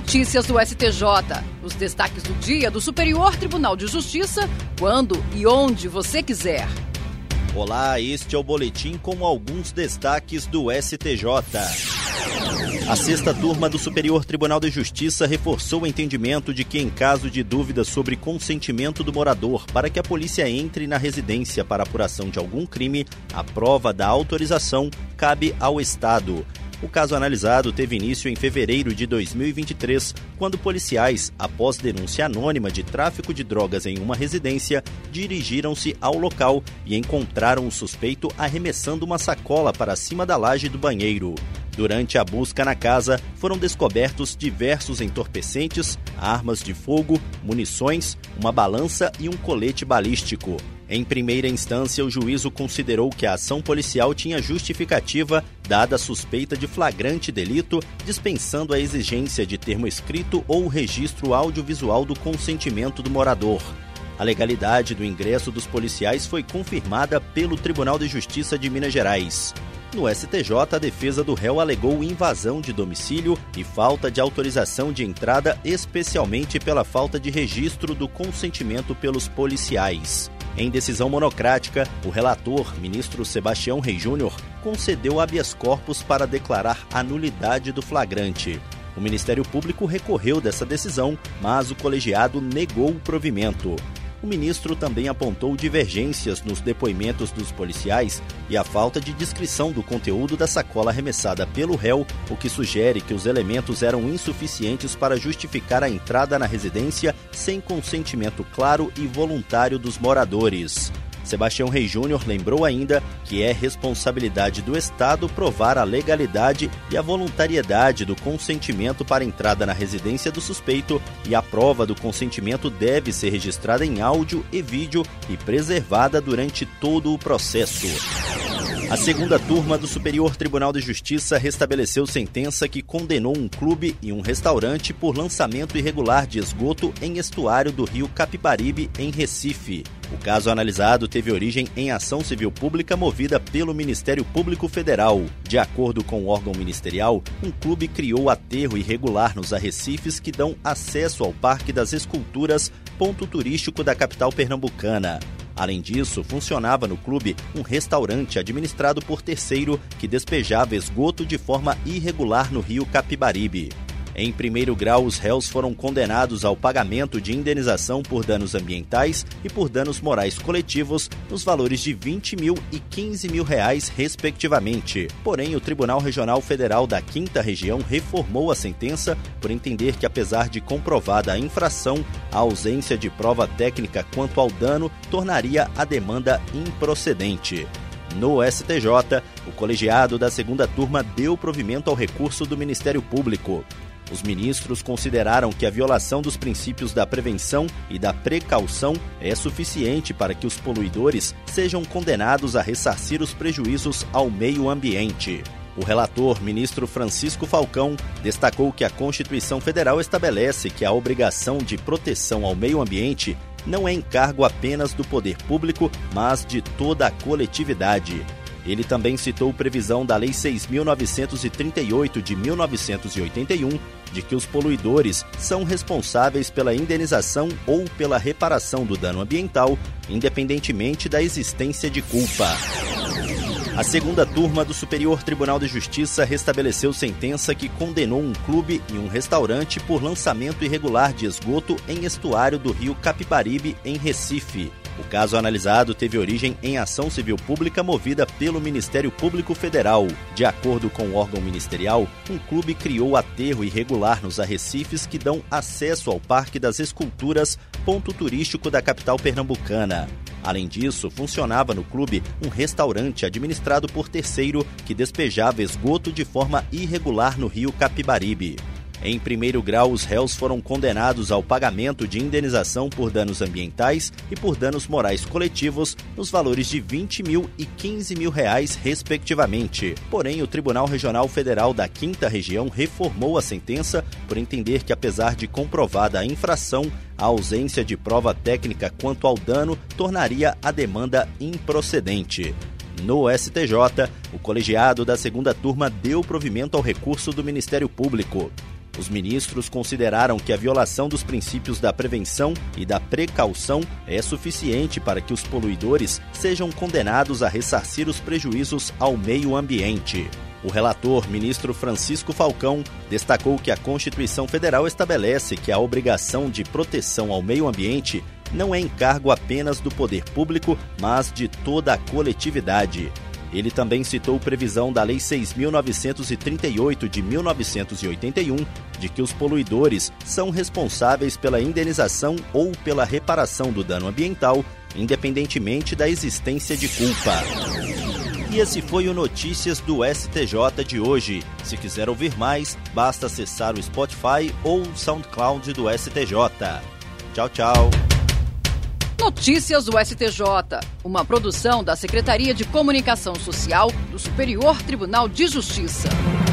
Notícias do STJ. Os destaques do dia do Superior Tribunal de Justiça, quando e onde você quiser. Olá, este é o boletim com alguns destaques do STJ. A sexta turma do Superior Tribunal de Justiça reforçou o entendimento de que, em caso de dúvida sobre consentimento do morador para que a polícia entre na residência para apuração de algum crime, a prova da autorização cabe ao Estado. O caso analisado teve início em fevereiro de 2023, quando policiais, após denúncia anônima de tráfico de drogas em uma residência, dirigiram-se ao local e encontraram o suspeito arremessando uma sacola para cima da laje do banheiro. Durante a busca na casa, foram descobertos diversos entorpecentes, armas de fogo, munições, uma balança e um colete balístico. Em primeira instância, o juízo considerou que a ação policial tinha justificativa, dada a suspeita de flagrante delito, dispensando a exigência de termo escrito ou registro audiovisual do consentimento do morador. A legalidade do ingresso dos policiais foi confirmada pelo Tribunal de Justiça de Minas Gerais. No STJ, a defesa do réu alegou invasão de domicílio e falta de autorização de entrada, especialmente pela falta de registro do consentimento pelos policiais. Em decisão monocrática, o relator, ministro Sebastião Rey Júnior, concedeu habeas corpus para declarar a nulidade do flagrante. O Ministério Público recorreu dessa decisão, mas o colegiado negou o provimento. O ministro também apontou divergências nos depoimentos dos policiais e a falta de descrição do conteúdo da sacola arremessada pelo réu, o que sugere que os elementos eram insuficientes para justificar a entrada na residência sem consentimento claro e voluntário dos moradores. Sebastião Rey Júnior lembrou ainda que é responsabilidade do Estado provar a legalidade e a voluntariedade do consentimento para entrada na residência do suspeito e a prova do consentimento deve ser registrada em áudio e vídeo e preservada durante todo o processo. A segunda turma do Superior Tribunal de Justiça restabeleceu sentença que condenou um clube e um restaurante por lançamento irregular de esgoto em estuário do rio Capibaribe, em Recife. O caso analisado teve origem em ação civil pública movida pelo Ministério Público Federal. De acordo com o órgão ministerial, um clube criou aterro irregular nos arrecifes que dão acesso ao Parque das Esculturas, ponto turístico da capital pernambucana. Além disso, funcionava no clube um restaurante administrado por terceiro que despejava esgoto de forma irregular no rio Capibaribe. Em primeiro grau, os réus foram condenados ao pagamento de indenização por danos ambientais e por danos morais coletivos nos valores de R$20 mil e R$15 mil, respectivamente. Porém, o Tribunal Regional Federal da 5ª Região reformou a sentença por entender que, apesar de comprovada a infração, a ausência de prova técnica quanto ao dano tornaria a demanda improcedente. No STJ, o colegiado da segunda turma deu provimento ao recurso do Ministério Público. Os ministros consideraram que a violação dos princípios da prevenção e da precaução é suficiente para que os poluidores sejam condenados a ressarcir os prejuízos ao meio ambiente. O relator, ministro Francisco Falcão, destacou que a Constituição Federal estabelece que a obrigação de proteção ao meio ambiente não é encargo apenas do poder público, mas de toda a coletividade. Ele também citou previsão da Lei 6.938 de 1981, de que os poluidores são responsáveis pela indenização ou pela reparação do dano ambiental, independentemente da existência de culpa. A segunda turma do Superior Tribunal de Justiça restabeleceu sentença que condenou um clube e um restaurante por lançamento irregular de esgoto em estuário do rio Capibaribe, em Recife. O caso analisado teve origem em ação civil pública movida pelo Ministério Público Federal. De acordo com o órgão ministerial, um clube criou aterro irregular nos arrecifes que dão acesso ao Parque das Esculturas, ponto turístico da capital pernambucana. Além disso, funcionava no clube um restaurante administrado por terceiro que despejava esgoto de forma irregular no rio Capibaribe. Em primeiro grau, os réus foram condenados ao pagamento de indenização por danos ambientais e por danos morais coletivos nos valores de R$20 mil e R$15 mil, respectivamente. Porém, o Tribunal Regional Federal da 5ª Região reformou a sentença por entender que, apesar de comprovada a infração, a ausência de prova técnica quanto ao dano tornaria a demanda improcedente. No STJ, o colegiado da segunda turma deu provimento ao recurso do Ministério Público. Os ministros consideraram que a violação dos princípios da prevenção e da precaução é suficiente para que os poluidores sejam condenados a ressarcir os prejuízos ao meio ambiente. O relator, ministro Francisco Falcão, destacou que a Constituição Federal estabelece que a obrigação de proteção ao meio ambiente não é encargo apenas do poder público, mas de toda a coletividade. Ele também citou previsão da Lei 6.938 de 1981, de que os poluidores são responsáveis pela indenização ou pela reparação do dano ambiental, independentemente da existência de culpa. E esse foi o Notícias do STJ de hoje. Se quiser ouvir mais, basta acessar o Spotify ou o SoundCloud do STJ. Tchau, tchau. Notícias do STJ, uma produção da Secretaria de Comunicação Social do Superior Tribunal de Justiça.